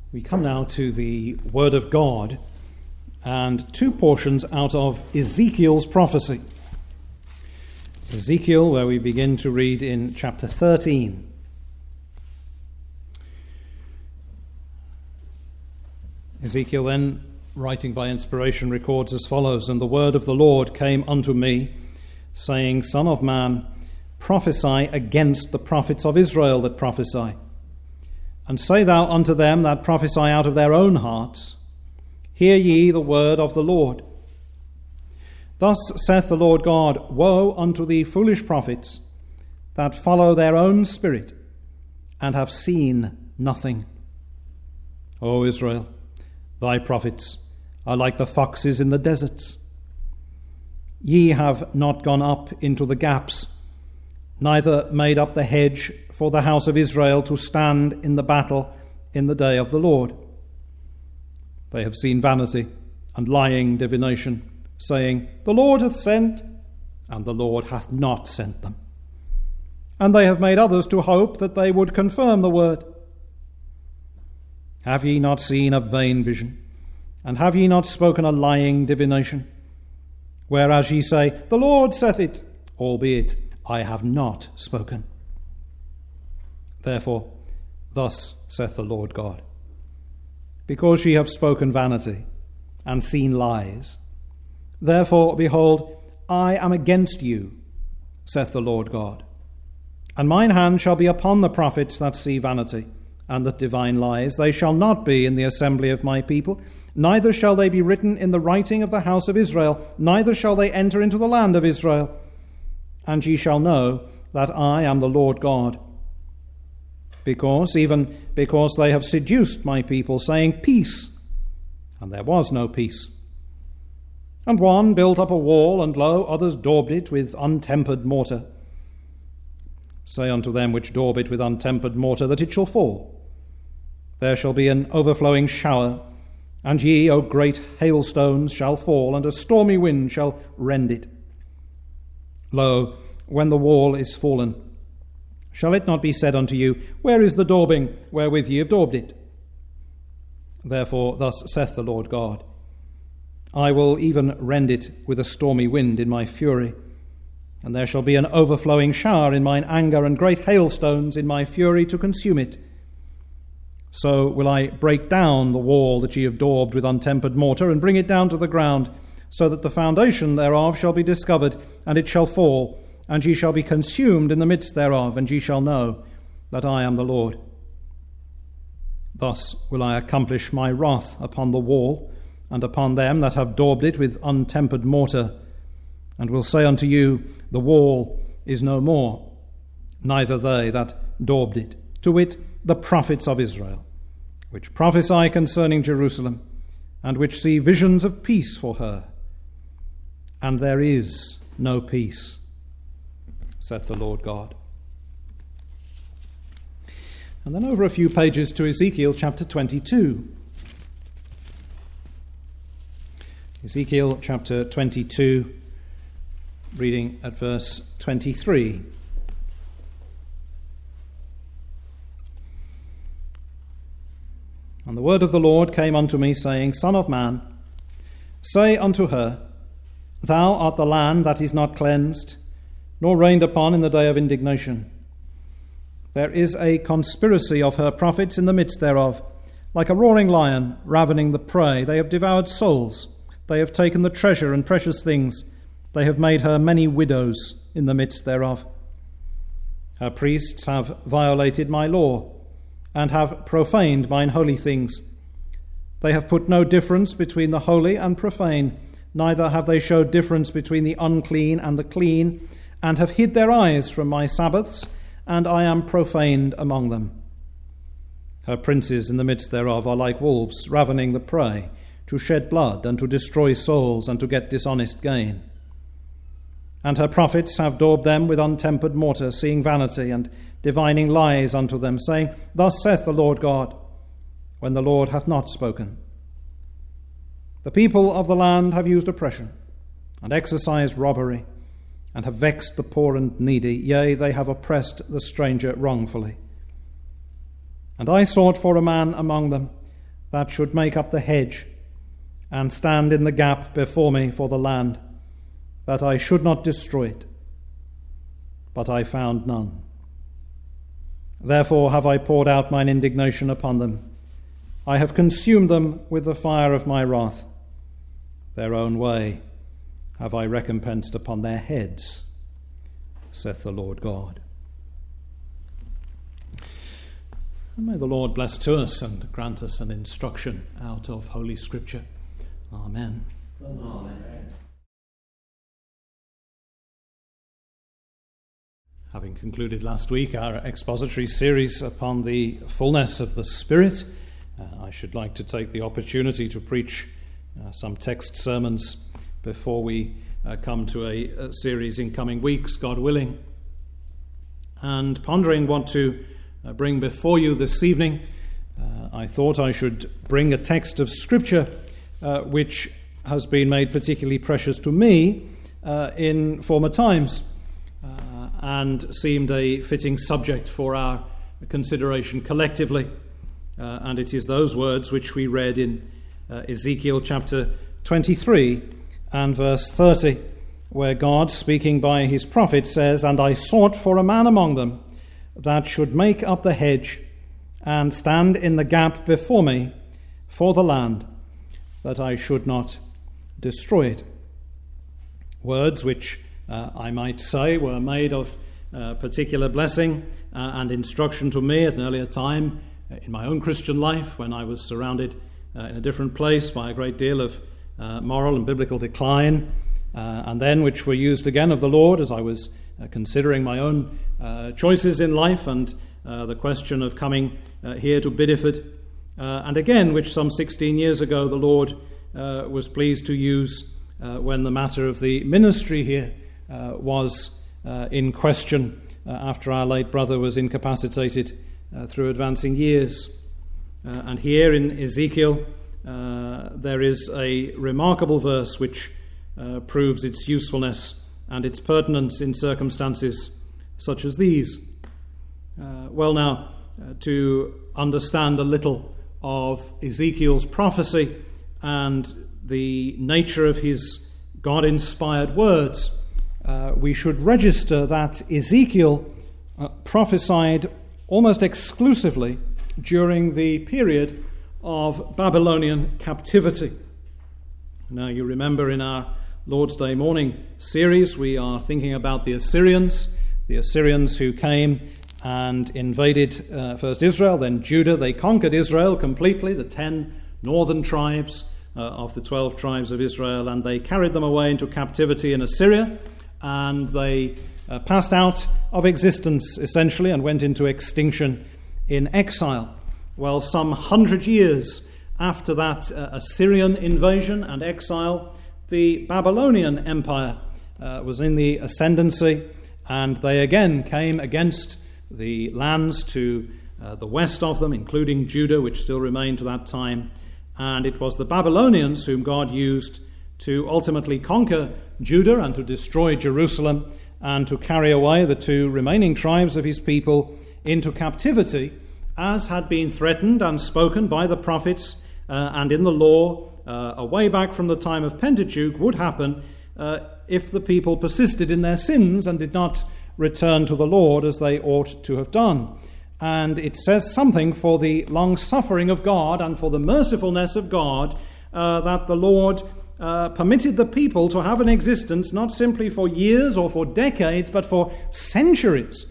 We come now to the Word of God and two portions out of Ezekiel's prophecy. Ezekiel, where we begin to read in chapter 13. Ezekiel then, writing by inspiration, records as follows: "And the word of the Lord came unto me, saying, Son of man, prophesy against the prophets of Israel that prophesy. And say thou unto them that prophesy out of their own hearts, Hear ye the word of the Lord. Thus saith the Lord God, Woe unto the foolish prophets that follow their own spirit, and have seen nothing. O Israel, thy prophets are like the foxes in the deserts. Ye have not gone up into the gaps, neither made up the hedge for the house of Israel to stand in the battle in the day of the Lord. They have seen vanity and lying divination, saying, The Lord hath sent, and the Lord hath not sent them. And they have made others to hope that they would confirm the word. Have ye not seen a vain vision? And have ye not spoken a lying divination? Whereas ye say, The Lord saith it, albeit I have not spoken. Therefore, thus saith the Lord God, Because ye have spoken vanity, and seen lies, therefore, behold, I am against you, saith the Lord God. And mine hand shall be upon the prophets that see vanity, and that divine lies. They shall not be in the assembly of my people, neither shall they be written in the writing of the house of Israel, neither shall they enter into the land of Israel. And ye shall know that I am the Lord God. Because they have seduced my people, saying, Peace, and there was no peace. And one built up a wall, and lo, others daubed it with untempered mortar. Say unto them which daub it with untempered mortar, that it shall fall. There shall be an overflowing shower, and ye, O great hailstones, shall fall, and a stormy wind shall rend it. Lo, when the wall is fallen, shall it not be said unto you, Where is the daubing wherewith ye have daubed it? Therefore thus saith the Lord God, I will even rend it with a stormy wind in my fury, and there shall be an overflowing shower in mine anger, and great hailstones in my fury to consume it. So will I break down the wall that ye have daubed with untempered mortar, and bring it down to the ground, so that the foundation thereof shall be discovered, and it shall fall, and ye shall be consumed in the midst thereof, and ye shall know that I am the Lord. Thus will I accomplish my wrath upon the wall, and upon them that have daubed it with untempered mortar, and will say unto you, The wall is no more, neither they that daubed it, to wit, the prophets of Israel, which prophesy concerning Jerusalem, and which see visions of peace for her. And there is no peace, saith the Lord God." And then over a few pages to Ezekiel chapter 22. Ezekiel chapter 22, reading at verse 23. "And the word of the Lord came unto me, saying, Son of man, say unto her, Thou art the land that is not cleansed, nor rained upon in the day of indignation. There is a conspiracy of her prophets in the midst thereof, like a roaring lion ravening the prey. They have devoured souls. They have taken the treasure and precious things. They have made her many widows in the midst thereof. Her priests have violated my law, and have profaned mine holy things. They have put no difference between the holy and profane, neither have they showed difference between the unclean and the clean, and have hid their eyes from my Sabbaths, and I am profaned among them. Her princes in the midst thereof are like wolves ravening the prey, to shed blood, and to destroy souls, and to get dishonest gain. And her prophets have daubed them with untempered mortar, seeing vanity, and divining lies unto them, saying, Thus saith the Lord God, when the Lord hath not spoken. The people of the land have used oppression, and exercised robbery, and have vexed the poor and needy, yea, they have oppressed the stranger wrongfully. And I sought for a man among them, that should make up the hedge and stand in the gap before me for the land, that I should not destroy it. But I found none. Therefore have I poured out mine indignation upon them. I have consumed them with the fire of my wrath. Their own way have I recompensed upon their heads, saith the Lord God. And may the Lord bless to us and grant us an instruction out of Holy Scripture. Amen. Amen. Having concluded last week our expository series upon the fullness of the Spirit, I should like to take the opportunity to preach some text sermons before we come to a series in coming weeks, God willing. And pondering what to bring before you this evening, I thought I should bring a text of Scripture which has been made particularly precious to me in former times, and seemed a fitting subject for our consideration collectively. And it is those words which we read in Ezekiel chapter 23 and verse 30, where God, speaking by his prophet, says, "And I sought for a man among them that should make up the hedge and stand in the gap before me for the land, that I should not destroy it." Words which I might say were made of particular blessing and instruction to me at an earlier time in my own Christian life, when I was surrounded in a different place by a great deal of moral and biblical decline, and then which were used again of the Lord as I was considering my own choices in life and the question of coming here to Bideford, and again which some 16 years ago the Lord was pleased to use when the matter of the ministry here was in question after our late brother was incapacitated through advancing years. And here in Ezekiel there is a remarkable verse which proves its usefulness and its pertinence in circumstances such as these. To understand a little of Ezekiel's prophecy and the nature of his God-inspired words, we should register that Ezekiel prophesied almost exclusively during the period of Babylonian captivity. Now, you remember in our Lord's Day morning series, we are thinking about the Assyrians who came and invaded first Israel, then Judah. They conquered Israel completely, the 10 northern tribes of the 12 tribes of Israel, and they carried them away into captivity in Assyria, and they passed out of existence essentially and went into extinction in exile. Well, some 100 years after that Assyrian invasion and exile, the Babylonian Empire was in the ascendancy, and they again came against the lands to the west of them, including Judah, which still remained to that time. And it was the Babylonians whom God used to ultimately conquer Judah and to destroy Jerusalem and to carry away the 2 remaining tribes of his people into captivity, as had been threatened and spoken by the prophets and in the law way back from the time of Pentateuch would happen if the people persisted in their sins and did not return to the Lord as they ought to have done. And it says something for the long-suffering of God and for the mercifulness of God that the Lord permitted the people to have an existence not simply for years or for decades, but for centuries,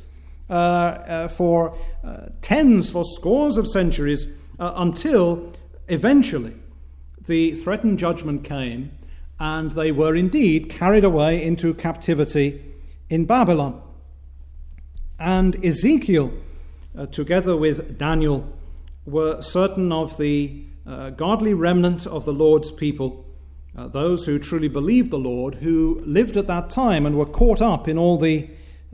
for tens, for scores of centuries, until eventually the threatened judgment came and they were indeed carried away into captivity in Babylon. And Ezekiel, together with Daniel, were certain of the godly remnant of the Lord's people, those who truly believed the Lord, who lived at that time and were caught up in all the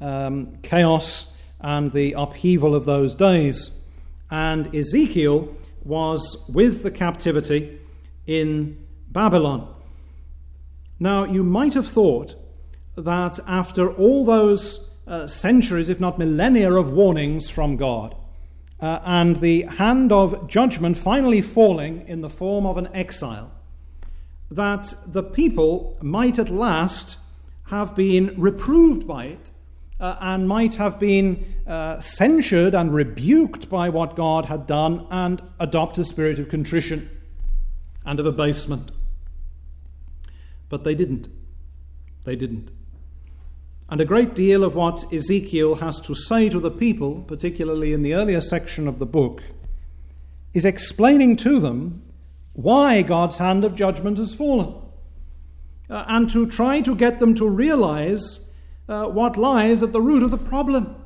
chaos and the upheaval of those days. And Ezekiel was with the captivity in Babylon. Now, you might have thought that after all those centuries, if not millennia, of warnings from God, and the hand of judgment finally falling in the form of an exile, that the people might at last have been reproved by it and might have been censured and rebuked by what God had done and adopt a spirit of contrition and of abasement. But they didn't. They didn't. And a great deal of what Ezekiel has to say to the people, particularly in the earlier section of the book, is explaining to them why God's hand of judgment has fallen, and to try to get them to realize what lies at the root of the problem.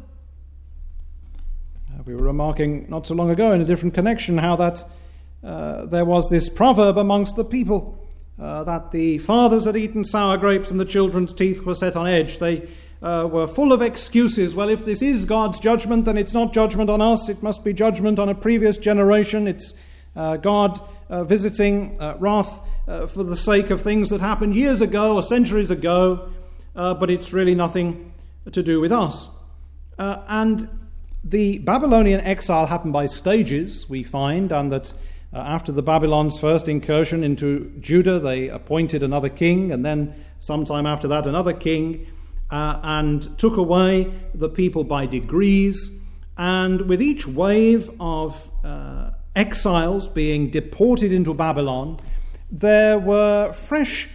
We were remarking not so long ago in a different connection how that there was this proverb amongst the people, that the fathers had eaten sour grapes and the children's teeth were set on edge. They were full of excuses. Well, if this is God's judgment, then it's not judgment on us. It must be judgment on a previous generation. It's God visiting wrath for the sake of things that happened years ago or centuries ago, but it's really nothing to do with us. And the Babylonian exile happened by stages, we find, and that after the Babylon's first incursion into Judah, they appointed another king, and then sometime after that another king, and took away the people by degrees. And with each wave of exiles being deported into Babylon, there were fresh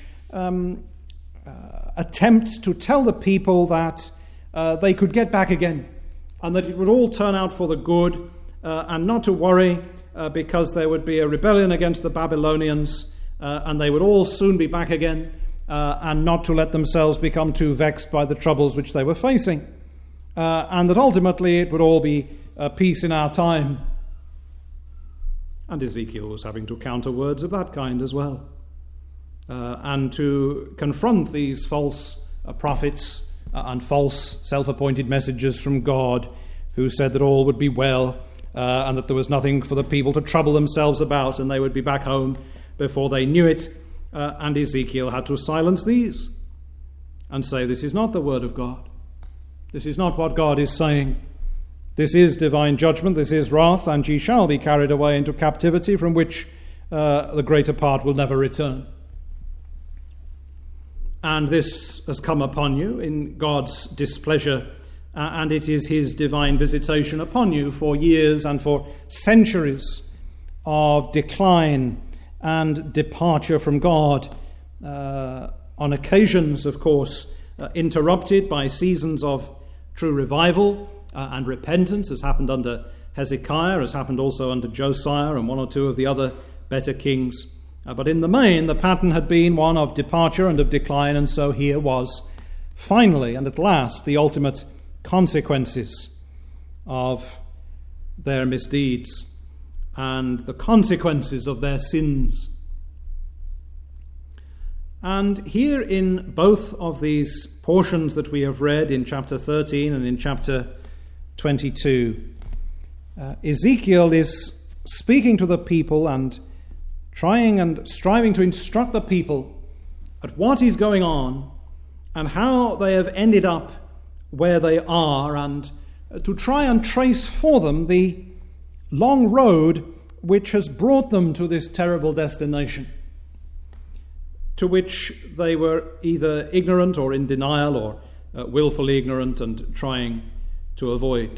attempts to tell the people that they could get back again, and that it would all turn out for the good, and not to worry, because there would be a rebellion against the Babylonians, and they would all soon be back again, and not to let themselves become too vexed by the troubles which they were facing, and that ultimately it would all be peace in our time. And Ezekiel was having to counter words of that kind as well, and to confront these false prophets and false self-appointed messengers from God who said that all would be well, and that there was nothing for the people to trouble themselves about, and they would be back home before they knew it. And Ezekiel had to silence these and say, this is not the word of God. This is not what God is saying. This is divine judgment, this is wrath, and ye shall be carried away into captivity, from which the greater part will never return. And this has come upon you in God's displeasure, and it is his divine visitation upon you for years and for centuries of decline and departure from God, on occasions, of course, interrupted by seasons of true revival and repentance, as happened under Hezekiah, as happened also under Josiah and one or two of the other better kings. But in the main, the pattern had been one of departure and of decline, and so here was finally and at last the ultimate consequences of their misdeeds and the consequences of their sins. And here in both of these portions that we have read in chapter 13 and in chapter 22, Ezekiel is speaking to the people and trying and striving to instruct the people at what is going on and how they have ended up where they are, and to try and trace for them the long road which has brought them to this terrible destination, to which they were either ignorant or in denial, or willfully ignorant and trying to avoid.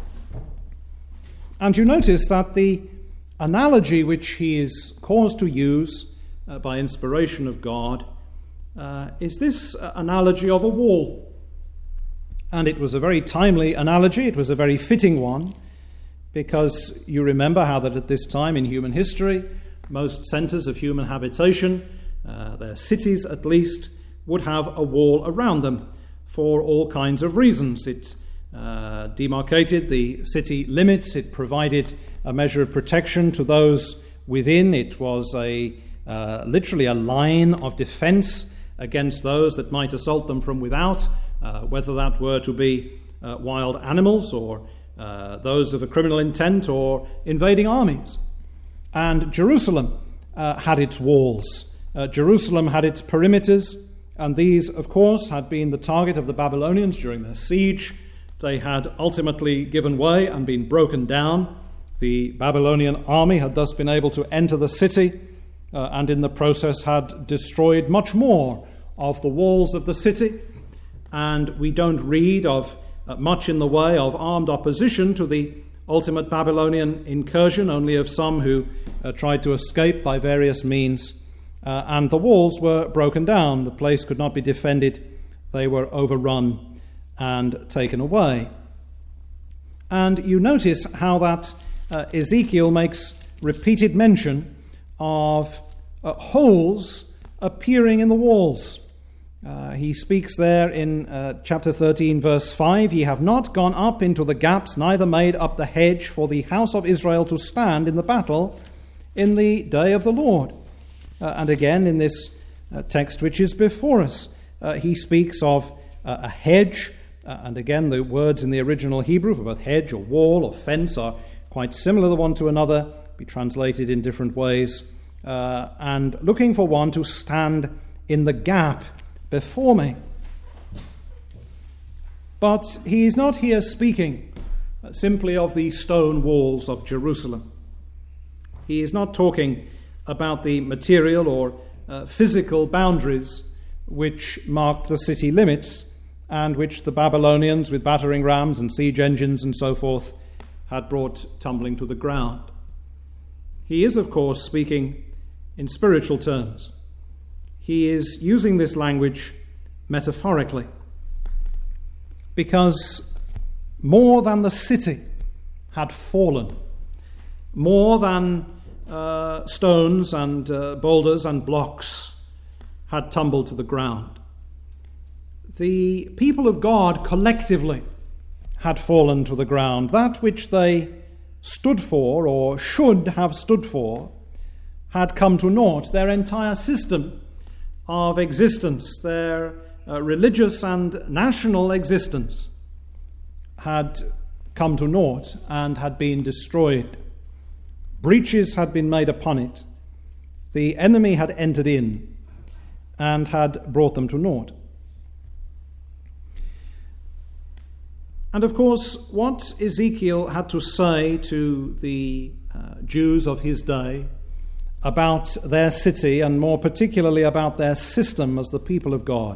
And you notice that the analogy which he is caused to use by inspiration of God is this analogy of a wall. And it was a very timely analogy, it was a very fitting one, because you remember how that at this time in human history, most centres of human habitation, their cities at least, would have a wall around them for all kinds of reasons. It demarcated the city limits, it provided a measure of protection to those within. It was literally a line of defence against those that might assault them from without, whether that were to be wild animals or those of a criminal intent or invading armies. And Jerusalem had its walls. Jerusalem had its perimeters, and these, of course, had been the target of the Babylonians during their siege. They had ultimately given way and been broken down The Babylonian army had thus been able to enter the city and in the process had destroyed much more of the walls of the city. And we don't read of much in the way of armed opposition to the ultimate Babylonian incursion, only of some who tried to escape by various means. And the walls were broken down. The place could not be defended. They were overrun and taken away. And you notice how that Ezekiel makes repeated mention of holes appearing in the walls. He speaks there in chapter 13, verse 5, "Ye have not gone up into the gaps, neither made up the hedge for the house of Israel to stand in the battle in the day of the Lord." And again, in this text which is before us, he speaks of a hedge. And again, the words in the original Hebrew for both hedge or wall or fence are quite similar the one to another, be translated in different ways. And looking for one to stand in the gap before me. But he is not here speaking simply of the stone walls of Jerusalem. He is not talking about the material or physical boundaries which marked the city limits and which the Babylonians with battering rams and siege engines and so forth had brought tumbling to the ground. He is, of course, speaking in spiritual terms. He is using this language metaphorically because more than the city had fallen, more than stones and boulders and blocks had tumbled to the ground. The people of God collectively had fallen to the ground. That which they stood for or should have stood for had come to naught. Their entire system of existence, their religious and national existence, had come to naught and had been destroyed. Breaches had been made upon it. The enemy had entered in and had brought them to naught. And of course, what Ezekiel had to say to the Jews of his day about their city, and more particularly about their system as the people of God,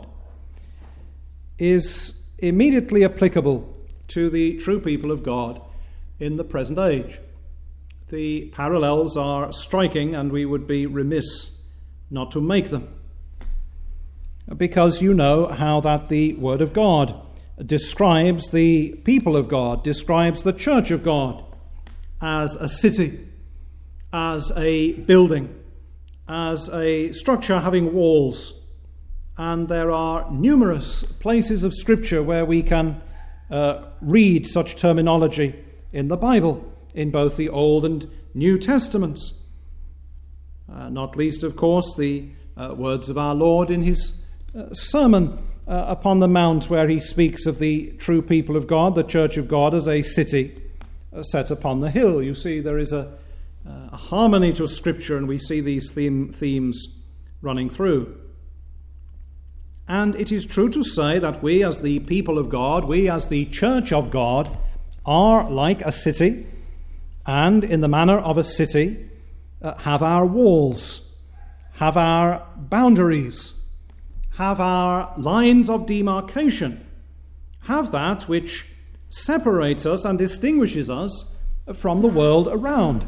is immediately applicable to the true people of God in the present age. The parallels are striking, and we would be remiss not to make them, because you know how that the Word of God describes the people of God, describes the church of God as a city, as a building, as a structure having walls. And there are numerous places of Scripture where we can read such terminology in the Bible, in both the Old and New Testaments. Not least, of course, the words of our Lord in his sermon upon the Mount, where he speaks of the true people of God, the church of God, as a city set upon the hill. You see, there is a harmony to Scripture, and we see these themes running through. And it is true to say that we as the people of God, we as the church of God, are like a city, and in the manner of a city, have our walls, have our boundaries, have our lines of demarcation, have that which separates us and distinguishes us from the world around.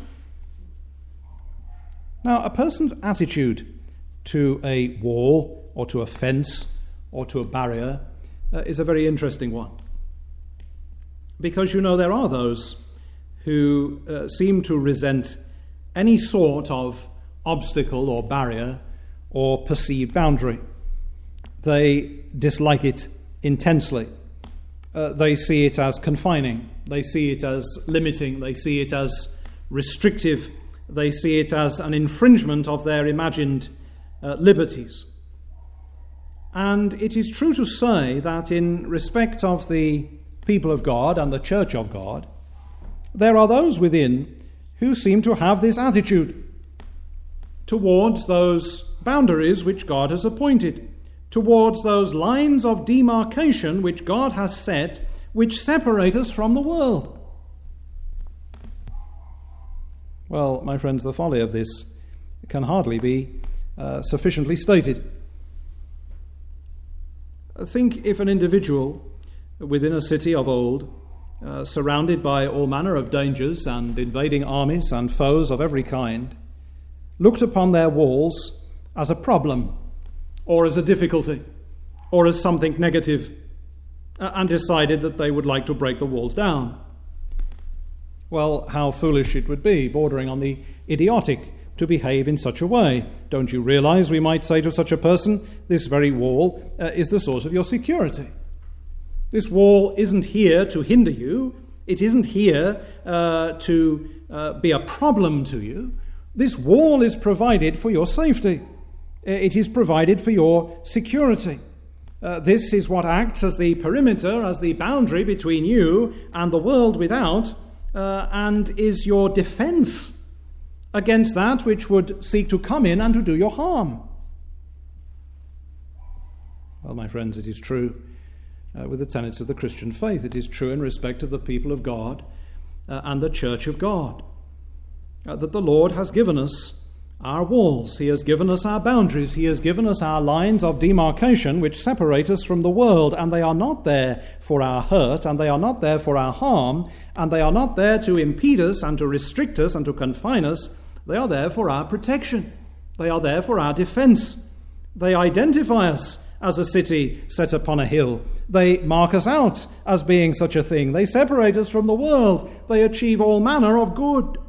Now, a person's attitude to a wall or to a fence or to a barrier is a very interesting one. Because, you know, there are those who seem to resent any sort of obstacle or barrier or perceived boundary. They dislike it intensely. They see it as confining. They see it as limiting. They see it as restrictive. They see it as an infringement of their imagined liberties. And it is true to say that in respect of the people of God and the church of God, there are those within who seem to have this attitude towards those boundaries which God has appointed, towards those lines of demarcation which God has set, which separate us from the world. Well, my friends, the folly of this can hardly be sufficiently stated. Think if an individual within a city of old, surrounded by all manner of dangers and invading armies and foes of every kind, looked upon their walls as a problem or as a difficulty or as something negative, and decided that they would like to break the walls down. Well, how foolish it would be, bordering on the idiotic, to behave in such a way. Don't you realize, we might say to such a person, this very wall is the source of your security. This wall isn't here to hinder you. It isn't here to be a problem to you. This wall is provided for your safety. It is provided for your security. This is what acts as the perimeter, as the boundary between you and the world without, and is your defense against that which would seek to come in and to do you harm. Well, my friends, it is true with the tenets of the Christian faith. It is true in respect of the people of God and the church of God, that the Lord has given us our walls. He has given us our boundaries. He has given us our lines of demarcation which separate us from the world, and they are not there for our hurt, and they are not there for our harm, and they are not there to impede us and to restrict us and to confine us. They are there for our protection. They are there for our defense. They identify us as a city set upon a hill. They mark us out as being such a thing. They separate us from the world. They achieve all manner of good.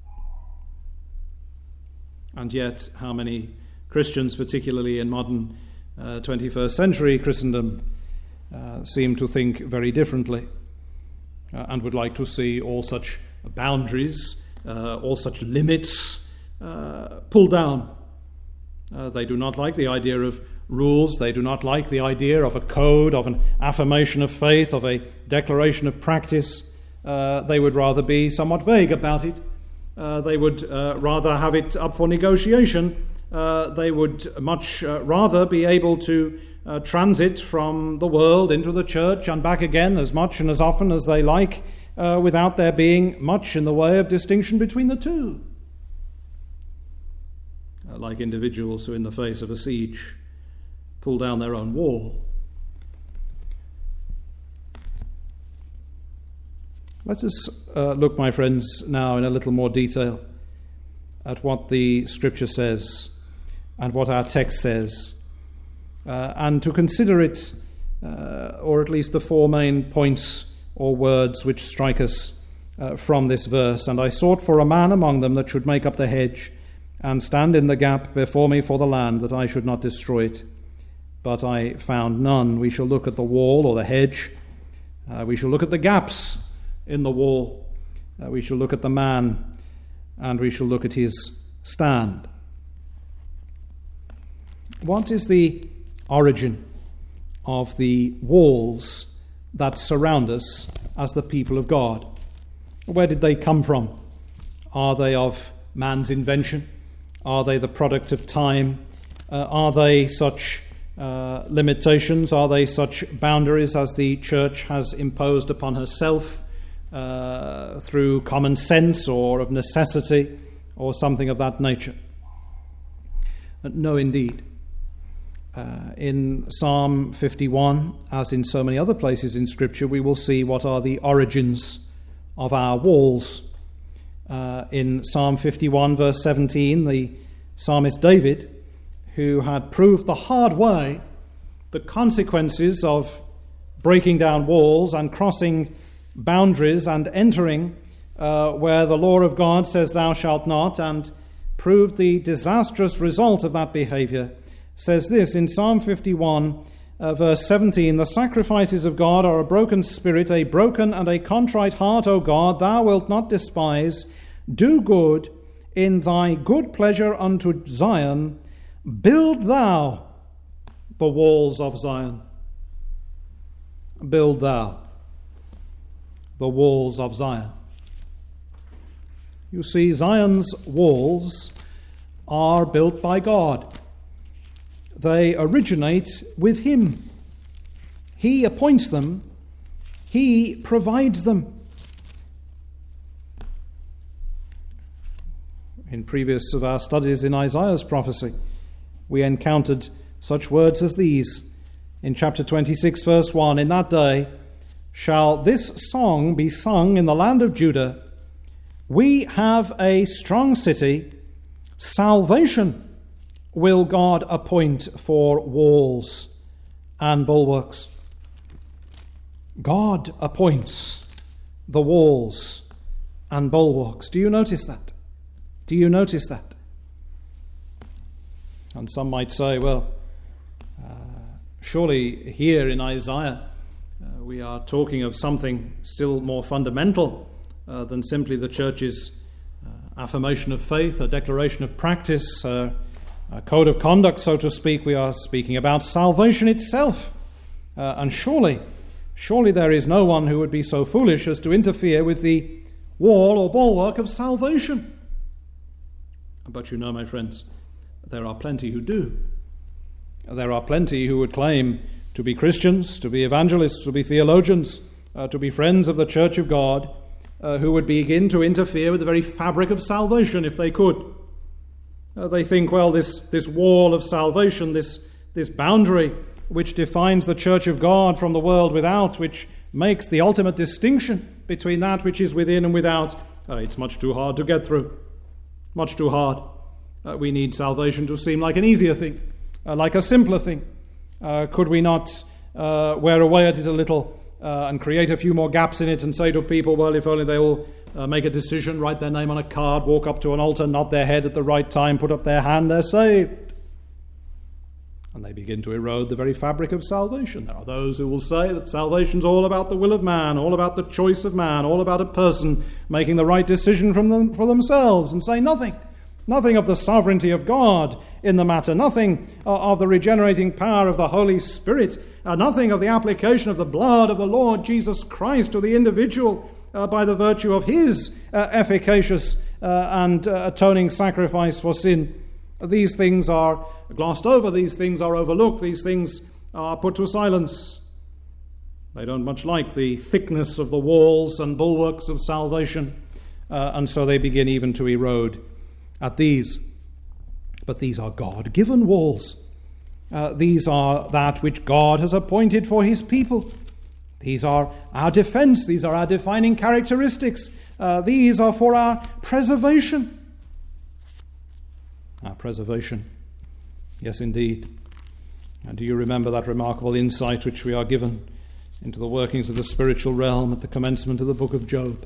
And yet, how many Christians, particularly in modern 21st century Christendom, seem to think very differently and would like to see all such boundaries, all such limits pulled down. They do not like the idea of rules. They do not like the idea of a code, of an affirmation of faith, of a declaration of practice. They would rather be somewhat vague about it. They would rather have it up for negotiation. They would much rather be able to transit from the world into the church and back again as much and as often as they like, without there being much in the way of distinction between the two. Like individuals who, in the face of a siege, pull down their own wall. Let us look, my friends, now in a little more detail at what the Scripture says and what our text says, and to consider it, or at least the four main points or words which strike us from this verse. And I sought for a man among them that should make up the hedge and stand in the gap before me for the land, that I should not destroy it. But I found none. We shall look at the wall or the hedge. We shall look at the gaps in the wall. We shall look at the man, and we shall look at his stand. What is the origin of the walls that surround us as the people of God? Where did they come from? Are they of man's invention? Are they the product of time? Are they such limitations? Are they such boundaries as the church has imposed upon herself through common sense or of necessity or something of that nature? No, indeed. In Psalm 51, as in so many other places in Scripture, we will see what are the origins of our walls. In Psalm 51, verse 17, the psalmist David, who had proved the hard way the consequences of breaking down walls and crossing boundaries and entering where the law of God says thou shalt not, and proved the disastrous result of that behavior, says this in Psalm 51, verse 17, the sacrifices of God are a broken spirit, a broken and a contrite heart, O God, thou wilt not despise. Do good in thy good pleasure unto Zion. Build thou the walls of Zion. Build thou the walls of Zion. You see, Zion's walls are built by God. They originate with Him. He appoints them. He provides them. In previous of our studies in Isaiah's prophecy, we encountered such words as these in chapter 26, verse 1. In that day shall this song be sung in the land of Judah. We have a strong city. Salvation will God appoint for walls and bulwarks. God appoints the walls and bulwarks. Do you notice that? Do you notice that? And some might say, well, surely here in Isaiah we are talking of something still more fundamental than simply the church's affirmation of faith, a declaration of practice, a code of conduct, so to speak. We are speaking about salvation itself. And surely there is no one who would be so foolish as to interfere with the wall or bulwark of salvation. But you know, my friends, there are plenty who do. There are plenty who would claim to be Christians, to be evangelists, to be theologians, to be friends of the Church of God, who would begin to interfere with the very fabric of salvation if they could. They think, well, this wall of salvation, this boundary which defines the Church of God from the world without, which makes the ultimate distinction between that which is within and without, it's much too hard to get through. Much too hard. We need salvation to seem like an easier thing, like a simpler thing. Could we not wear away at it a little and create a few more gaps in it and say to people, well, if only they will make a decision, write their name on a card, walk up to an altar, nod their head at the right time, put up their hand, they're saved. And they begin to erode the very fabric of salvation. There are those who will say that salvation's all about the will of man, all about the choice of man, all about a person making the right decision for themselves, and say nothing of the sovereignty of God in the matter, nothing of the regenerating power of the Holy Spirit, nothing of the application of the blood of the Lord Jesus Christ to the individual by the virtue of his efficacious and atoning sacrifice for sin. These things are glossed over, these things are overlooked, these things are put to silence. They don't much like the thickness of the walls and bulwarks of salvation, and so they begin even to erode at these. But these are God-given walls. These are that which God has appointed for his people. These are our defense, these are our defining characteristics. These are for our preservation. Our preservation. Yes, indeed. And do you remember that remarkable insight which we are given into the workings of the spiritual realm at the commencement of the book of Job?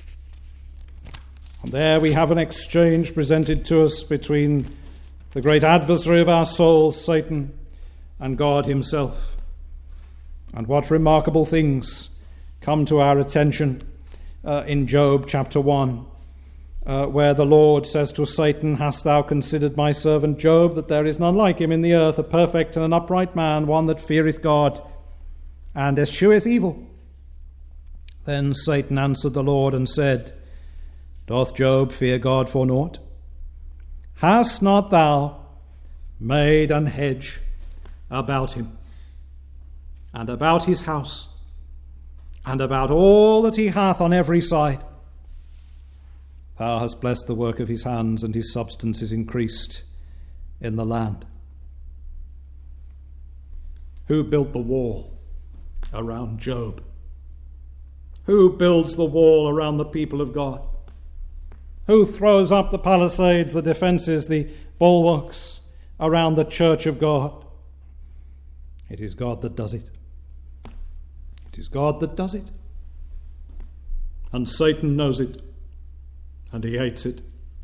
And there we have an exchange presented to us between the great adversary of our souls, Satan, and God himself. And what remarkable things come to our attention in Job chapter 1. Where the Lord says to Satan, hast thou considered my servant Job, that there is none like him in the earth, a perfect and an upright man, one that feareth God, and escheweth evil? Then Satan answered the Lord and said, doth Job fear God for naught? Hast not thou made an hedge about him, and about his house, and about all that he hath on every side? Thou hast blessed the work of his hands, and his substance is increased in the land. Who built the wall around Job? Who builds the wall around the people of God? Who throws up the palisades, the defenses, the bulwarks around the church of God? It is God that does it. It is God that does it. And Satan knows it. And he hates it.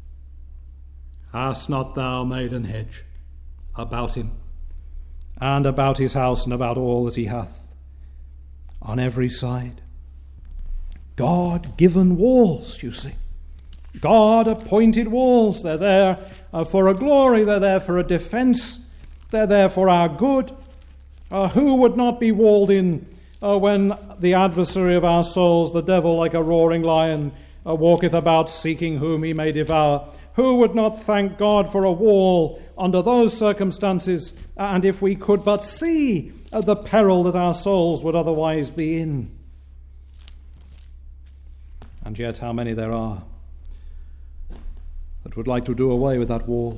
Hast not thou made an hedge about him, and about his house, and about all that he hath, on every side? God-given walls, you see. God-appointed walls. They're there for a glory. They're there for a defense. They're there for our good. Who would not be walled in when the adversary of our souls, the devil, like a roaring lion, walketh about seeking whom he may devour? Who would not thank God for a wall under those circumstances? And if we could but see the peril that our souls would otherwise be in. And yet how many there are that would like to do away with that wall.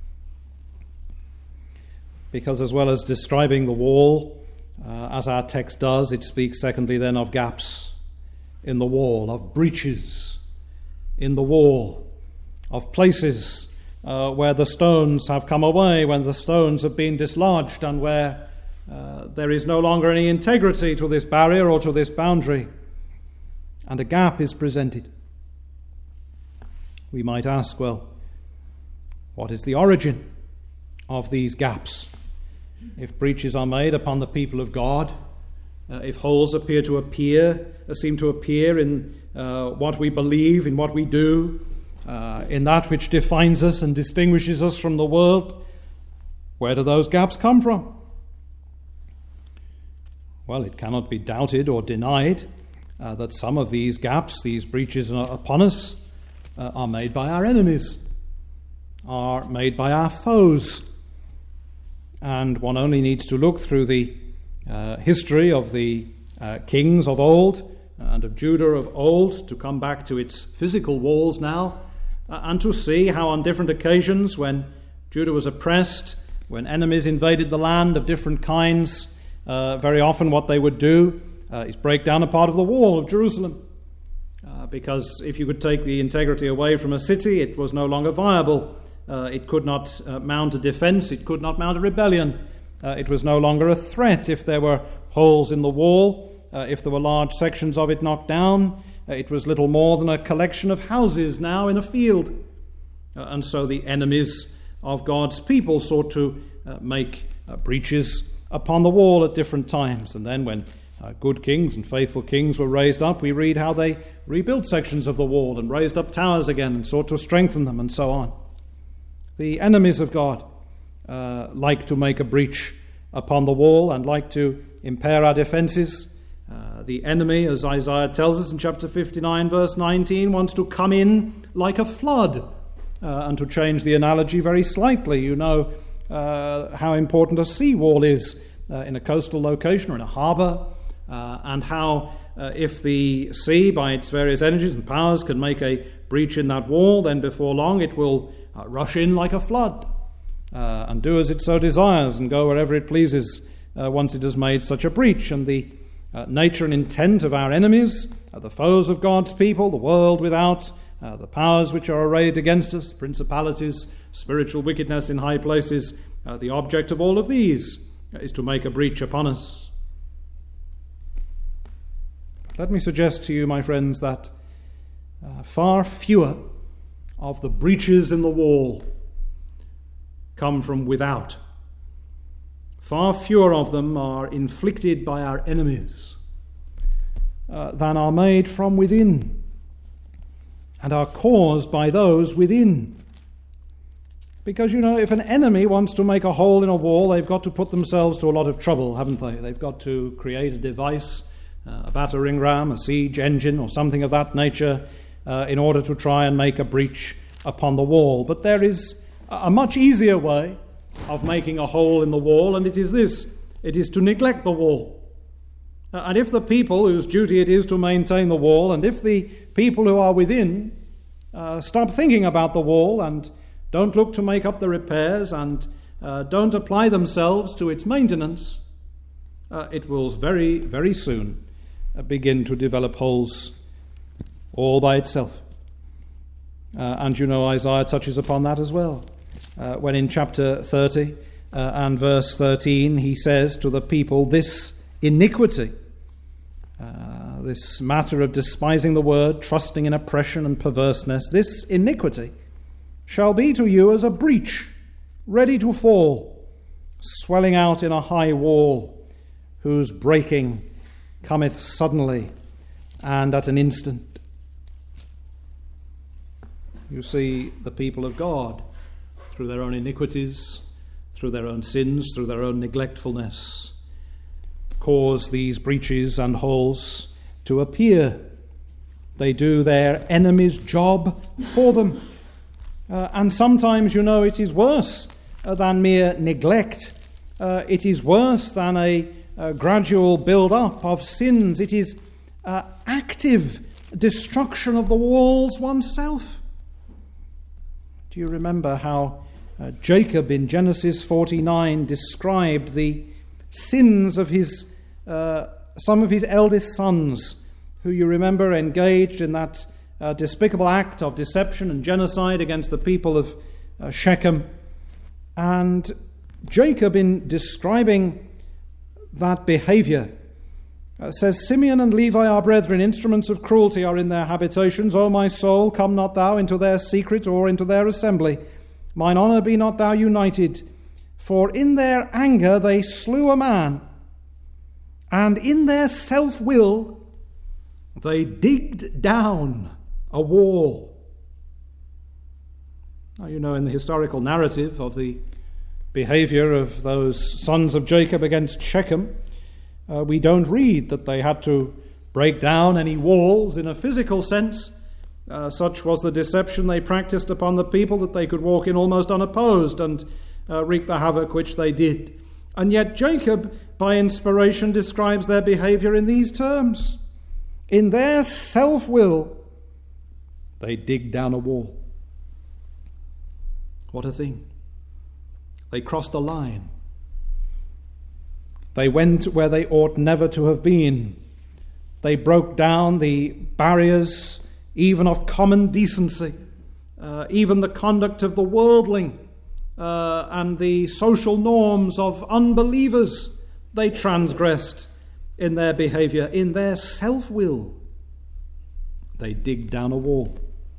Because as well as describing the wall, as our text does, it speaks secondly then of gaps in the wall, of breaches in the wall, of places where the stones have come away, when the stones have been dislodged, and where there is no longer any integrity to this barrier or to this boundary, and a gap is presented. We might ask, well, what is the origin of these gaps? If breaches are made upon the people of God, if holes seem to appear in what we believe, in what we do, in that which defines us and distinguishes us from the world, where do those gaps come from? Well, it cannot be doubted or denied that some of these gaps, these breaches upon us, are made by our enemies, are made by our foes. And one only needs to look through the history of the kings of old and of Judah of old to come back to its physical walls now, and to see how on different occasions when Judah was oppressed, when enemies invaded the land of different kinds, very often what they would do is break down a part of the wall of Jerusalem. Because if you could take the integrity away from a city, it was no longer viable. It could not mount a defense. It could not mount a rebellion. It was no longer a threat if there were holes in the wall, if there were large sections of it knocked down. It was little more than a collection of houses now in a field. And so the enemies of God's people sought to make breaches upon the wall at different times. And then when good kings and faithful kings were raised up, we read how they rebuilt sections of the wall and raised up towers again and sought to strengthen them and so on. The enemies of God like to make a breach upon the wall and like to impair our defenses. The enemy, as Isaiah tells us in chapter 59, verse 19, wants to come in like a flood. And to change the analogy very slightly, you know how important a seawall is in a coastal location or in a harbour, and how if the sea, by its various energies and powers, can make a breach in that wall, then before long it will rush in like a flood and do as it so desires and go wherever it pleases once it has made such a breach. And the nature and intent of our enemies, the foes of God's people, the world without, the powers which are arrayed against us, principalities, spiritual wickedness in high places, the object of all of these is to make a breach upon us. Let me suggest to you, my friends, that far fewer of the breaches in the wall come from without. Far fewer of them are inflicted by our enemies than are made from within and are caused by those within. Because, you know, if an enemy wants to make a hole in a wall, they've got to put themselves to a lot of trouble, haven't they? They've got to create a device, a battering ram, a siege engine, or something of that nature, in order to try and make a breach upon the wall. But there is a much easier way of making a hole in the wall, and it is this: it is to neglect the wall. And if the people whose duty it is to maintain the wall, and if the people who are within stop thinking about the wall and don't look to make up the repairs and don't apply themselves to its maintenance, it will very, very soon begin to develop holes all by itself. And you know, Isaiah touches upon that as well. When in chapter 30 and verse 13 he says to the people, this iniquity, this matter of despising the word, trusting in oppression and perverseness, this iniquity shall be to you as a breach, ready to fall, swelling out in a high wall, whose breaking cometh suddenly and at an instant. You see, the people of God, through their own iniquities, through their own sins, through their own neglectfulness, cause these breaches and holes to appear. They do their enemy's job for them. And sometimes, you know, it is worse than mere neglect. It is worse than a gradual build-up of sins. It is active destruction of the walls oneself. Do you remember how Jacob in Genesis 49 described the sins of some of his eldest sons, who you remember engaged in that despicable act of deception and genocide against the people of Shechem? And Jacob, in describing that behavior, says, Simeon and Levi are brethren, instruments of cruelty are in their habitations. O my soul, come not thou into their secret or into their assembly. Mine honour be not thou united. For in their anger they slew a man, and in their self-will they digged down a wall. Now, you know, in the historical narrative of the behavior of those sons of Jacob against Shechem, we don't read that they had to break down any walls in a physical sense. Such was the deception they practiced upon the people that they could walk in almost unopposed and wreak the havoc which they did. And yet Jacob, by inspiration, describes their behavior in these terms. In their self-will, they dig down a wall. What a thing. They crossed a line. They went where they ought never to have been. They broke down the barriers even of common decency, even the conduct of the worldling and the social norms of unbelievers. They transgressed in their behavior. In their self-will, they dig down a wall.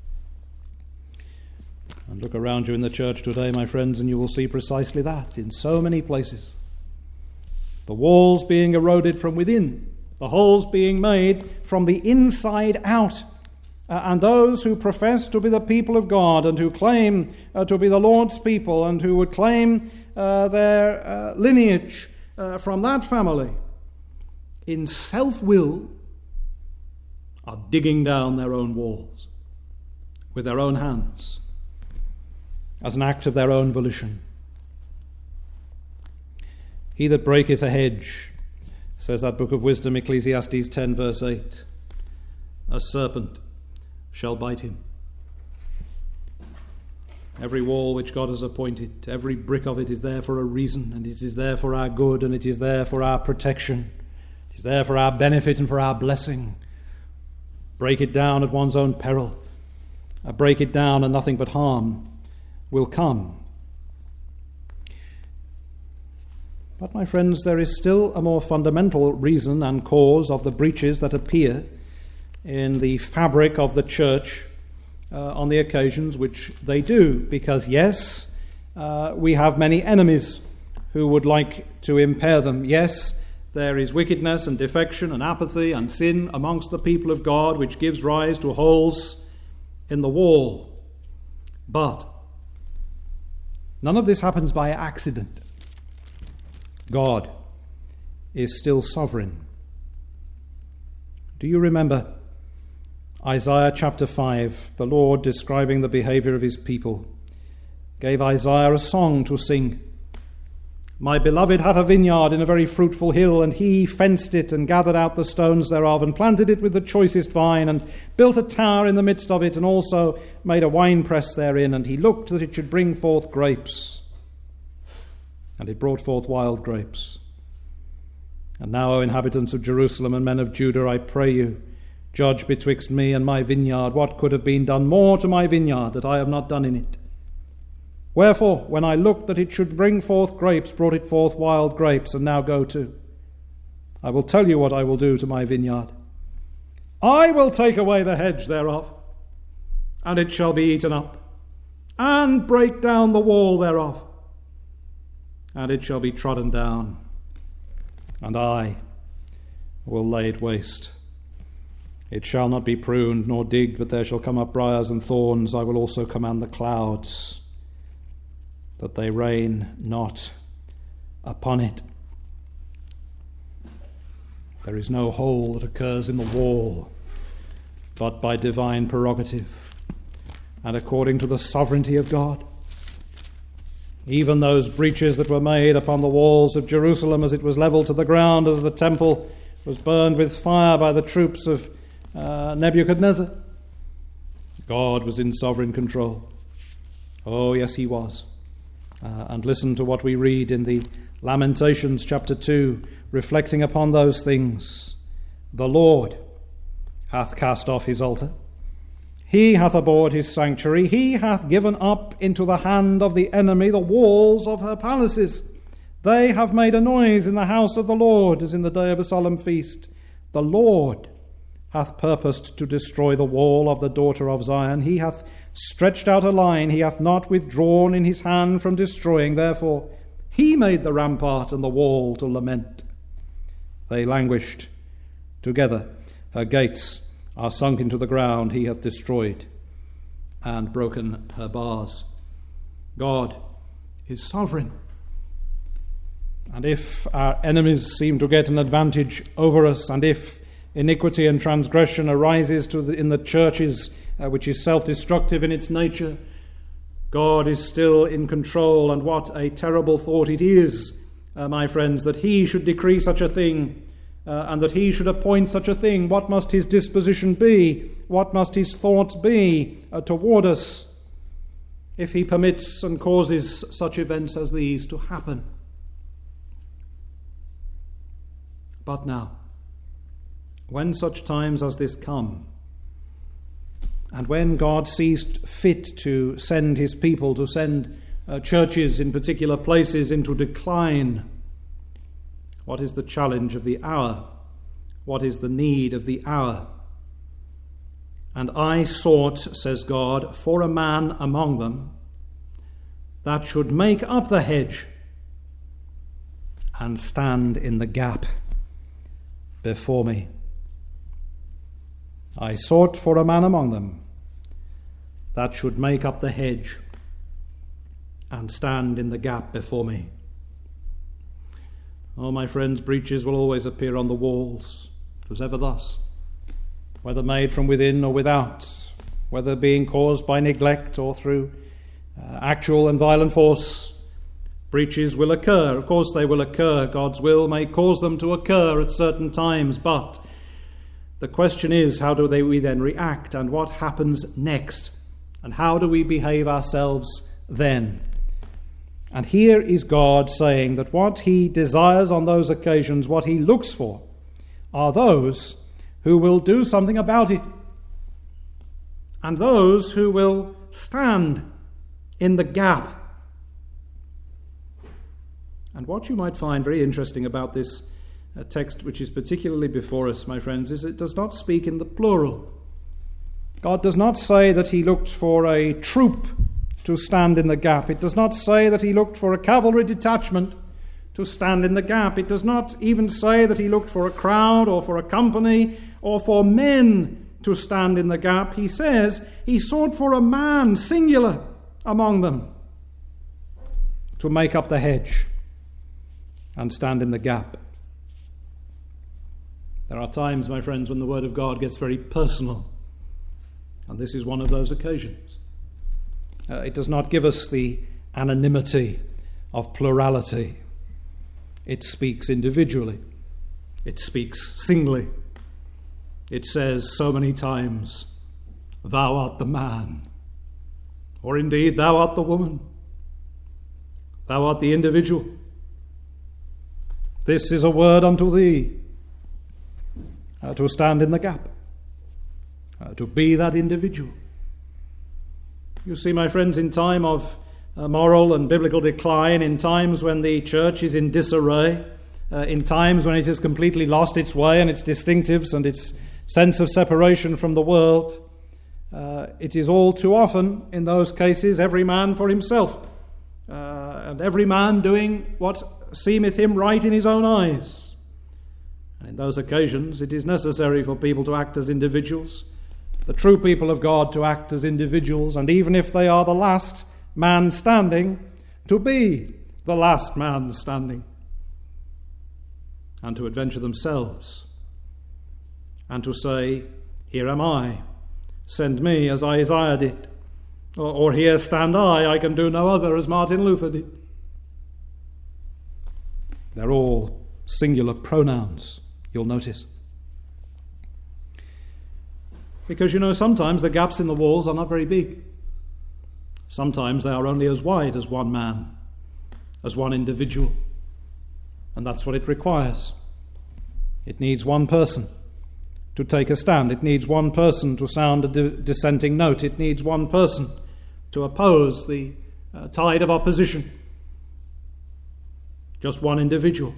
And look around you in the church today, my friends, and you will see precisely that in so many places. The walls being eroded from within, the holes being made from the inside out. And those who profess to be the people of God and who claim to be the Lord's people and who would claim their lineage from that family, in self-will, are digging down their own walls with their own hands as an act of their own volition. He that breaketh a hedge, says that book of wisdom, Ecclesiastes 10 verse 8, a serpent shall bite him. Every wall which God has appointed, every brick of it is there for a reason, and it is there for our good, and it is there for our protection. It is there for our benefit and for our blessing. Break it down at one's own peril. Break it down and nothing but harm will come. But, my friends, there is still a more fundamental reason and cause of the breaches that appear in the fabric of the church on the occasions which they do. Because, yes, we have many enemies who would like to impair them. Yes, there is wickedness and defection and apathy and sin amongst the people of God, which gives rise to holes in the wall. But none of this happens by accident. God is still sovereign. Do you remember Isaiah chapter 5? The Lord, describing the behavior of his people, gave Isaiah a song to sing. My beloved hath a vineyard in a very fruitful hill, and he fenced it and gathered out the stones thereof, and planted it with the choicest vine, and built a tower in the midst of it, and also made a winepress therein, and he looked that it should bring forth grapes. And it brought forth wild grapes. And now, O inhabitants of Jerusalem and men of Judah, I pray you, judge betwixt me and my vineyard. What could have been done more to my vineyard that I have not done in it? Wherefore, when I looked that it should bring forth grapes, brought it forth wild grapes, and now go to. I will tell you what I will do to my vineyard. I will take away the hedge thereof, and it shall be eaten up, and break down the wall thereof, and it shall be trodden down, and I will lay it waste. It shall not be pruned nor digged, but there shall come up briars and thorns. I will also command the clouds, that they rain not upon it. There is no hole that occurs in the wall, but by divine prerogative and according to the sovereignty of God. Even those breaches that were made upon the walls of Jerusalem as it was levelled to the ground, as the temple was burned with fire by the troops of Nebuchadnezzar, God was in sovereign control. Oh, yes, he was. And listen to what we read in the Lamentations chapter 2, reflecting upon those things. The Lord hath cast off his altar. He hath abhorred his sanctuary. He hath given up into the hand of the enemy the walls of her palaces. They have made a noise in the house of the Lord, as in the day of a solemn feast. The Lord hath purposed to destroy the wall of the daughter of Zion. He hath stretched out a line. He hath not withdrawn in his hand from destroying. Therefore he made the rampart and the wall to lament. They languished together. Her gates are sunk into the ground. He hath destroyed and broken her bars. God is sovereign. And if our enemies seem to get an advantage over us, and if iniquity and transgression arises in the churches, which is self-destructive in its nature, God is still in control. And what a terrible thought it is, my friends, that he should decree such a thing, and that he should appoint such a thing. What must his disposition be? What must his thoughts be toward us if he permits and causes such events as these to happen? But now, when such times as this come, and when God sees fit to send his people, to send churches in particular places into decline, what is the challenge of the hour? What is the need of the hour? And I sought, says God, for a man among them that should make up the hedge and stand in the gap before me. I sought for a man among them that should make up the hedge and stand in the gap before me. Oh, my friends, breaches will always appear on the walls. It was ever thus, whether made from within or without, whether being caused by neglect or through actual and violent force. Breaches will occur. Of course they will occur. God's will may cause them to occur at certain times, but the question is, how do we then react, and what happens next, and how do we behave ourselves then? And here is God saying that what he desires on those occasions, what he looks for, are those who will do something about it, and those who will stand in the gap. And what you might find very interesting about this text, which is particularly before us, my friends, is it does not speak in the plural. God does not say that he looked for a troop to stand in the gap. It does not say that he looked for a cavalry detachment to stand in the gap. It does not even say that he looked for a crowd or for a company or for men to stand in the gap. He says he sought for a man, singular, among them to make up the hedge and stand in the gap. There are times, my friends, when the Word of God gets very personal, and this is one of those occasions. It does not give us the anonymity of plurality. It speaks individually. It speaks singly. It says so many times, "Thou art the man," or indeed, "Thou art the woman." Thou art the individual. This is a word unto thee, to stand in the gap, to be that individual. You see, my friends, in time of moral and biblical decline, in times when the church is in disarray, in times when it has completely lost its way and its distinctives and its sense of separation from the world, it is all too often, in those cases, every man for himself, and every man doing what seemeth him right in his own eyes. And in those occasions, it is necessary for people to act as individuals, the true people of God to act as individuals, and even if they are the last man standing, to be the last man standing, and to adventure themselves, and to say, "Here am I, send me," as Isaiah did, or "Here stand I can do no other," as Martin Luther did. They're all singular pronouns, you'll notice. Because, sometimes the gaps in the walls are not very big. Sometimes they are only as wide as one man, as one individual. And that's what it requires. It needs one person to take a stand. It needs one person to sound a dissenting note. It needs one person to oppose the tide of opposition. Just one individual.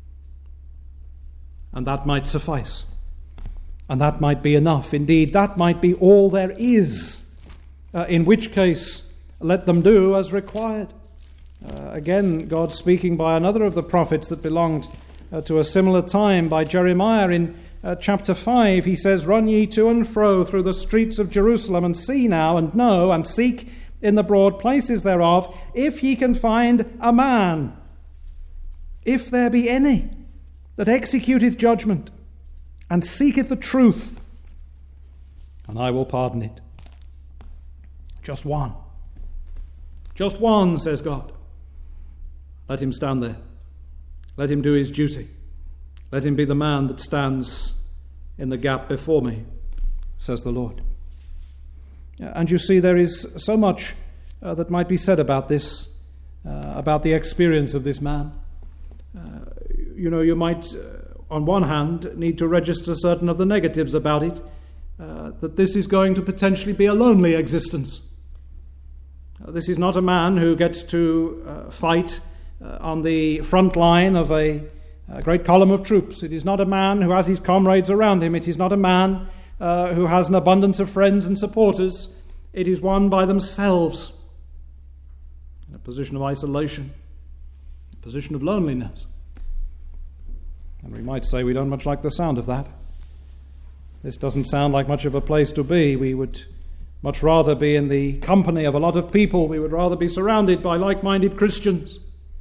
And that might suffice. And that might be enough. Indeed, that might be all there is. In which case, let them do as required. Again, God speaking by another of the prophets that belonged to a similar time, by Jeremiah in chapter 5, he says, "Run ye to and fro through the streets of Jerusalem, and see now, and know, and seek in the broad places thereof, if ye can find a man, if there be any, that executeth judgment, and seeketh the truth, and I will pardon it." Just one. Just one, says God. Let him stand there. Let him do his duty. Let him be the man that stands in the gap before me, says the Lord. And you see, there is so much that might be said about this, about the experience of this man. You might, on one hand, need to register certain of the negatives about it, that this is going to potentially be a lonely existence. This is not a man who gets to fight on the front line of a great column of troops. It is not a man who has his comrades around him. It is not a man who has an abundance of friends and supporters. It is one by themselves, in a position of isolation, a position of loneliness. And we might say we don't much like the sound of that. This doesn't sound like much of a place to be. We would much rather be in the company of a lot of people. We would rather be surrounded by like-minded Christians.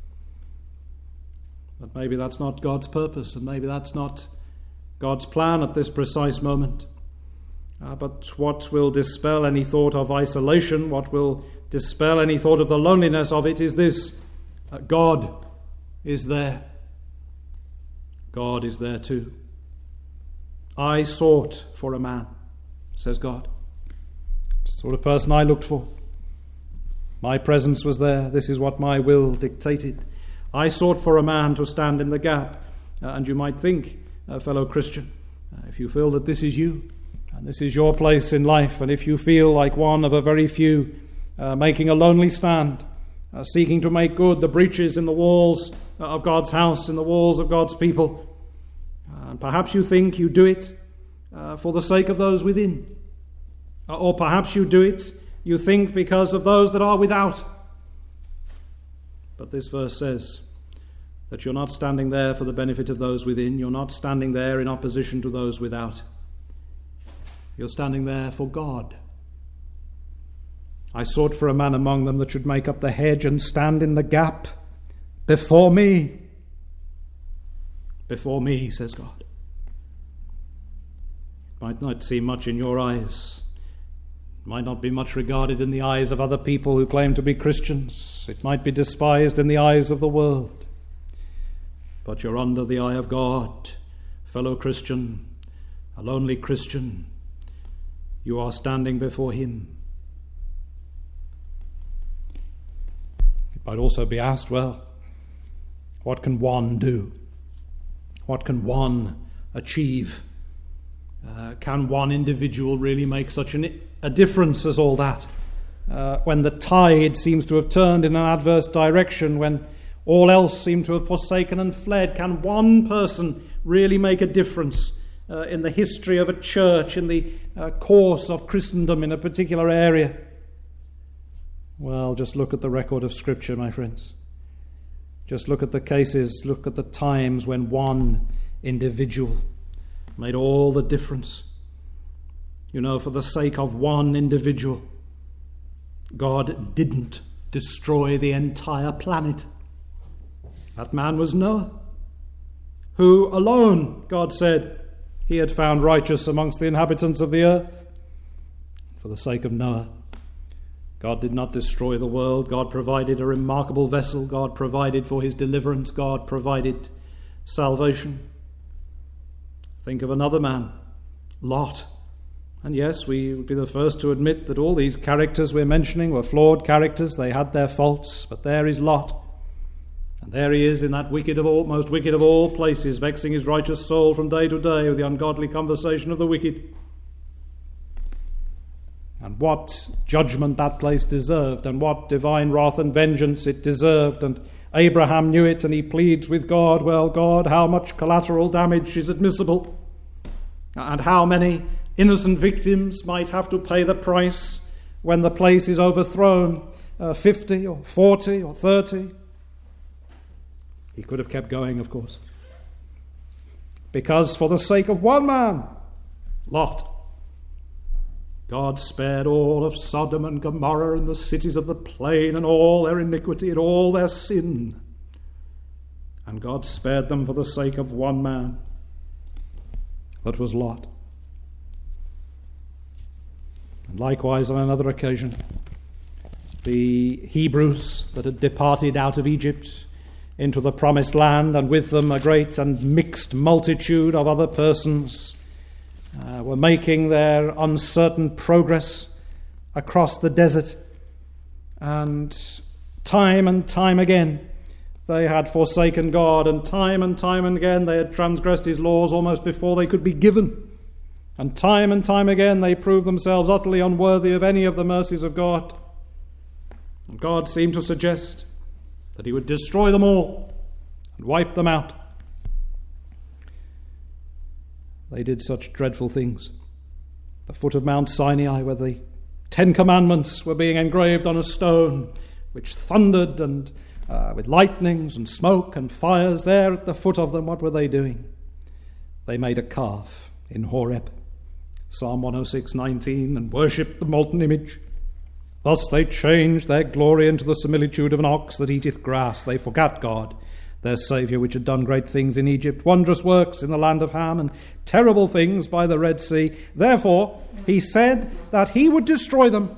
But maybe that's not God's purpose, and maybe that's not God's plan at this precise moment. But what will dispel any thought of isolation, what will dispel any thought of the loneliness of it, is this: God is there. God is there too. I sought for a man, says God. It's the sort of person I looked for. My presence was there. This is what my will dictated. I sought for a man to stand in the gap. And you might think, fellow Christian, if you feel that this is you, and this is your place in life, and if you feel like one of a very few making a lonely stand, seeking to make good the breaches in the walls of God's house, in the walls of God's people, and perhaps you think you do it for the sake of those within, or perhaps you do it, you think, because of those that are without. But this verse says that you're not standing there for the benefit of those within. You're not standing there in opposition to those without. You're standing there for God. I sought for a man among them that should make up the hedge and stand in the gap before me. Before me, says God. It might not seem much in your eyes. It might not be much regarded in the eyes of other people who claim to be Christians. It might be despised in the eyes of the world. But you're under the eye of God, fellow Christian, a lonely Christian. You are standing before him. It might also be asked, well, what can one do? What can one achieve? Can one individual really make such a difference as all that? When the tide seems to have turned in an adverse direction, when all else seemed to have forsaken and fled, can one person really make a difference in the history of a church, in the course of Christendom in a particular area? Well, just look at the record of Scripture, my friends. Just look at the cases, look at the times when one individual made all the difference. You know, for the sake of one individual, God didn't destroy the entire planet. That man was Noah, who alone, God said, he had found righteous amongst the inhabitants of the earth. For the sake of Noah, God did not destroy the world. God provided a remarkable vessel. God provided for his deliverance. God provided salvation. Think of another man, Lot, And yes, we would be the first to admit that all these characters we're mentioning were flawed characters. They had their faults, but there is Lot. And there he is in that most wicked of all places, vexing his righteous soul from day to day with the ungodly conversation of the wicked. And what judgment that place deserved, and what divine wrath and vengeance it deserved. And Abraham knew it, and he pleads with God, well, God, how much collateral damage is admissible? And how many innocent victims might have to pay the price when the place is overthrown? 50 or 40 or 30? He could have kept going, of course. Because for the sake of one man, Lot, God spared all of Sodom and Gomorrah and the cities of the plain and all their iniquity and all their sin. And God spared them for the sake of one man. That was Lot. And likewise on another occasion, the Hebrews that had departed out of Egypt into the promised land, and with them a great and mixed multitude of other persons, were making their uncertain progress across the desert. And time again they had forsaken God, and time again they had transgressed his laws almost before they could be given. And time again they proved themselves utterly unworthy of any of the mercies of God. And God seemed to suggest that he would destroy them all and wipe them out. They did such dreadful things. The foot of Mount Sinai, where the 10 Commandments were being engraved on a stone, which thundered and with lightnings and smoke and fires, there at the foot of them, what were they doing? They made a calf in Horeb, Psalm 106:19, and worshipped the molten image. Thus they changed their glory into the similitude of an ox that eateth grass. They forgot God, their Saviour, which had done great things in Egypt, wondrous works in the land of Ham, and terrible things by the Red Sea. Therefore he said that he would destroy them.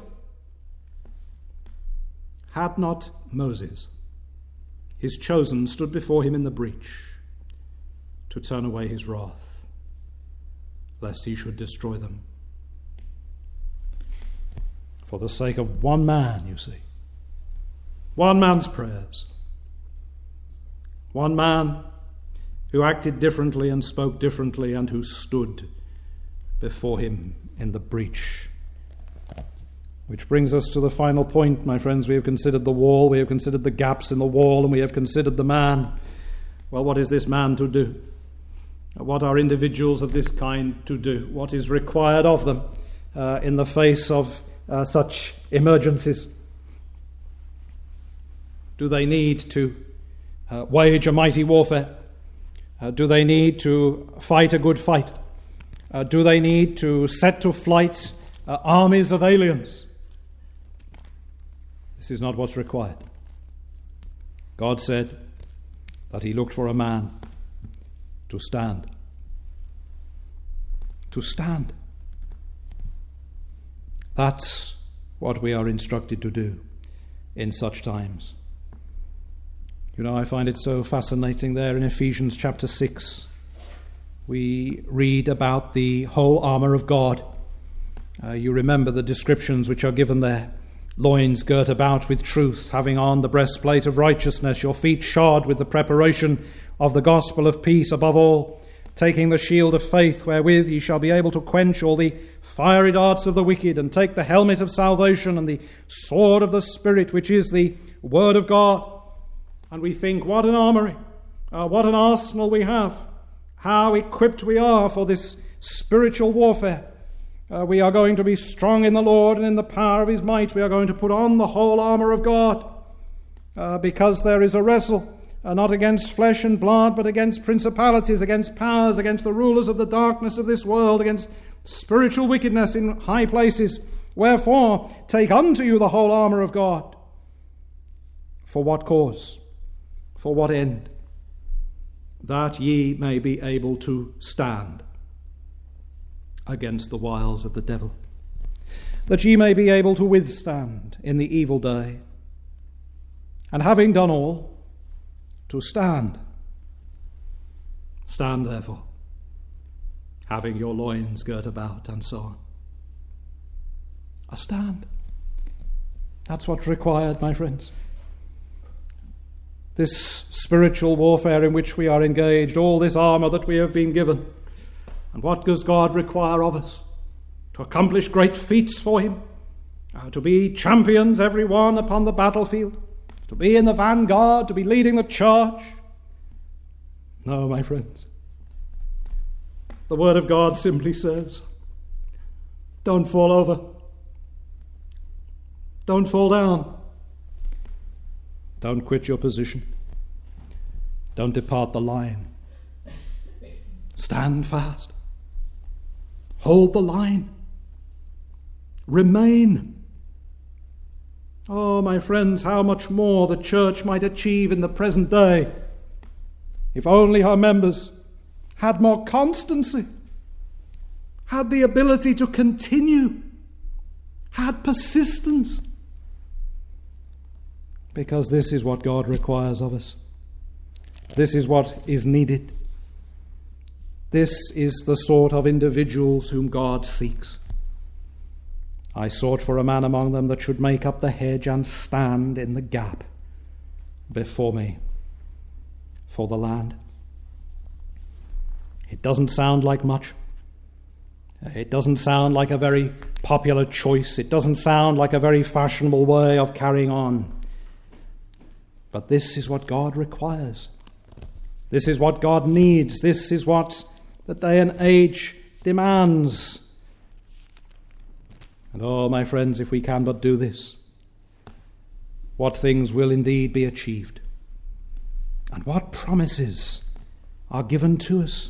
Had not Moses, his chosen, stood before him in the breach to turn away his wrath, lest he should destroy them. For the sake of one man, you see. One man's prayers. One man who acted differently and spoke differently and who stood before him in the breach. Which brings us to the final point, my friends. We have considered the wall, we have considered the gaps in the wall, and we have considered the man. Well, what is this man to do? What are individuals of this kind to do? What is required of them in the face of such emergencies? Do they need to wage a mighty warfare? Do they need to fight a good fight? Do they need to set to flight armies of aliens? This is not what's required. God said that he looked for a man to stand. To stand. That's what we are instructed to do in such times. You know, I find it so fascinating there in Ephesians chapter 6. We read about the whole armour of God. You remember the descriptions which are given there. Loins girt about with truth, having on the breastplate of righteousness, your feet shod with the preparation of the gospel of peace, above all, taking the shield of faith, wherewith ye shall be able to quench all the fiery darts of the wicked, and take the helmet of salvation and the sword of the Spirit, which is the word of God. And we think, what an armoury, what an arsenal we have, how equipped we are for this spiritual warfare. We are going to be strong in the Lord and in the power of his might. We are going to put on the whole armour of God, because there is a wrestle, not against flesh and blood, but against principalities, against powers, against the rulers of the darkness of this world, against spiritual wickedness in high places. Wherefore, take unto you the whole armour of God. For what cause? For what end? That ye may be able to stand against the wiles of the devil, that ye may be able to withstand in the evil day, and having done all, to stand. Stand therefore, having your loins girt about, and so on. a stand. That's what's required, my friends. This spiritual warfare in which we are engaged, all this armour that we have been given. And what does God require of us? To accomplish great feats for him, to be champions, every one, upon the battlefield, to be in the vanguard, to be leading the charge. No, my friends. The Word of God simply says, don't fall over. Don't fall down. Don't quit your position. Don't depart the line. Stand fast. Hold the line. Remain. Oh, my friends, how much more the church might achieve in the present day if only her members had more constancy, had the ability to continue, had persistence. Because this is what God requires of us. This is what is needed. This is the sort of individuals whom God seeks. I sought for a man among them that should make up the hedge and stand in the gap before me for the land. It doesn't sound like much. It doesn't sound like a very popular choice. It doesn't sound like a very fashionable way of carrying on. But this is what God requires. This is what God needs. This is what the day and age demands. And oh, my friends, if we can but do this, what things will indeed be achieved. And what promises are given to us.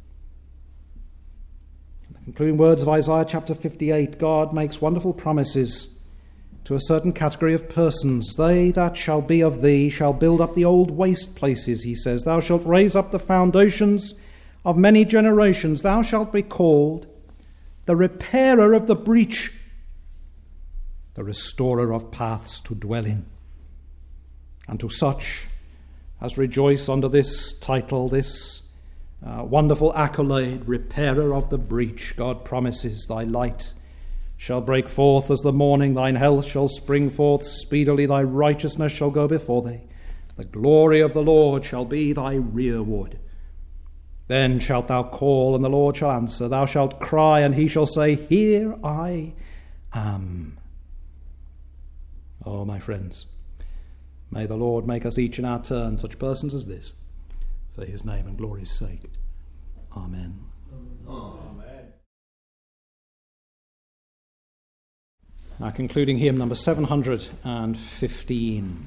In the concluding words of Isaiah chapter 58, God makes wonderful promises to a certain category of persons. They that shall be of thee shall build up the old waste places, he says. Thou shalt raise up the foundations of many generations. Thou shalt be called the repairer of the breach, the restorer of paths to dwell in. And to such as rejoice under this title, this wonderful accolade, repairer of the breach, God promises, thy light shall break forth as the morning, thine health shall spring forth speedily, thy righteousness shall go before thee. The glory of the Lord shall be thy rearward. Then shalt thou call, and the Lord shall answer. Thou shalt cry, and he shall say, Here I am. Oh, my friends, may the Lord make us each in our turn such persons as this, for his name and glory's sake. Amen. Amen. Our concluding hymn, number 715.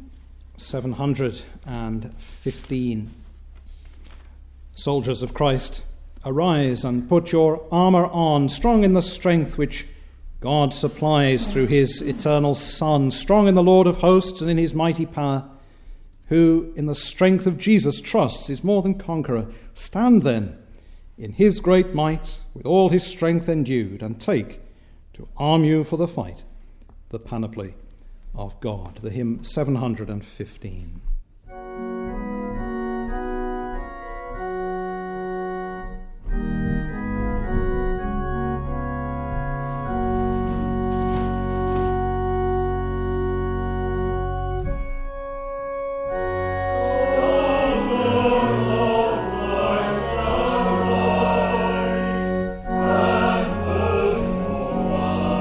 715. Soldiers of Christ, arise and put your armour on, strong in the strength which God supplies through his eternal Son, strong in the Lord of hosts and in his mighty power, who in the strength of Jesus trusts is more than conqueror. Stand then in his great might, with all his strength endued, and take to arm you for the fight the panoply of God. The hymn 715.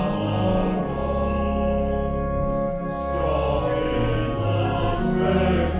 Strong in the strength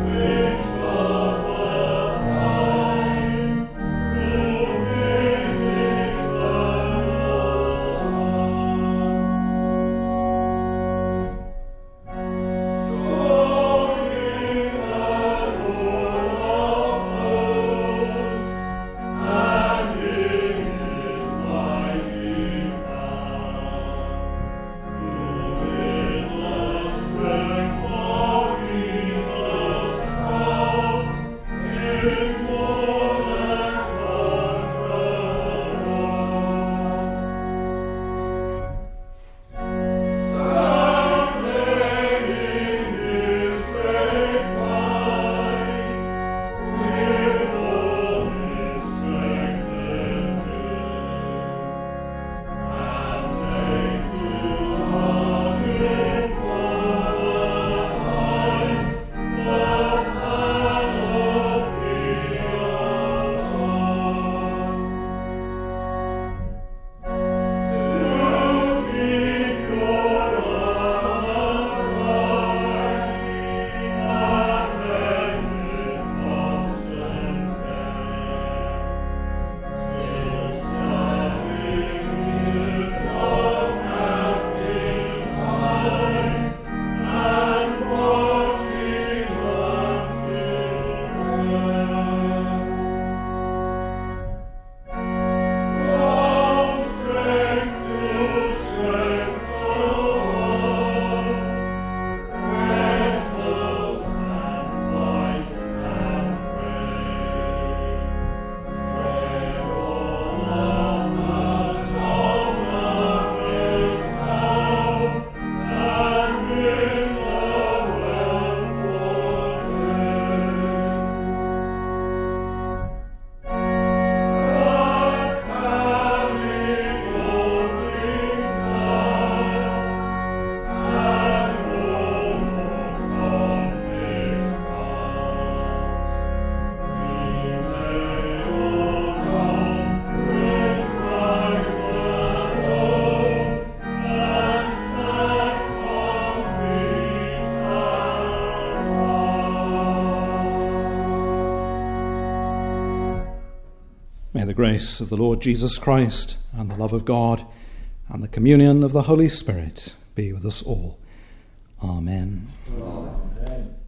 May the grace of the Lord Jesus Christ and the love of God and the communion of the Holy Spirit be with us all. Amen. Amen.